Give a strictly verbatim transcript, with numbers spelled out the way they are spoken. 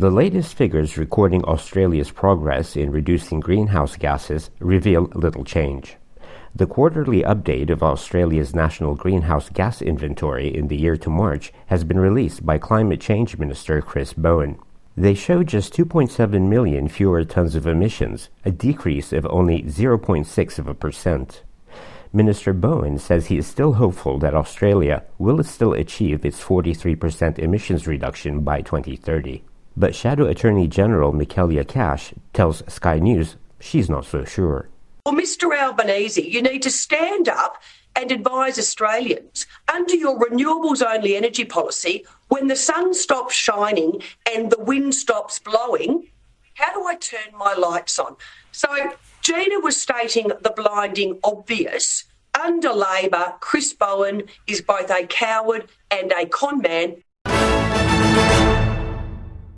The latest figures recording Australia's progress in reducing greenhouse gases reveal little change. The quarterly update of Australia's national greenhouse gas inventory in the year to March has been released by Climate Change Minister Chris Bowen. They show just two point seven million fewer tons of emissions, a decrease of only zero point six of a percent. Minister Bowen says he is still hopeful that Australia will still achieve its forty-three percent emissions reduction by twenty thirty. But Shadow Attorney General Michaelia Cash tells Sky News she's not so sure. Well, Mister Albanese, you need to stand up and advise Australians under your renewables-only energy policy, when the sun stops shining and the wind stops blowing, how do I turn my lights on? So Gina was stating the blinding obvious. Under Labor, Chris Bowen is both a coward and a con man.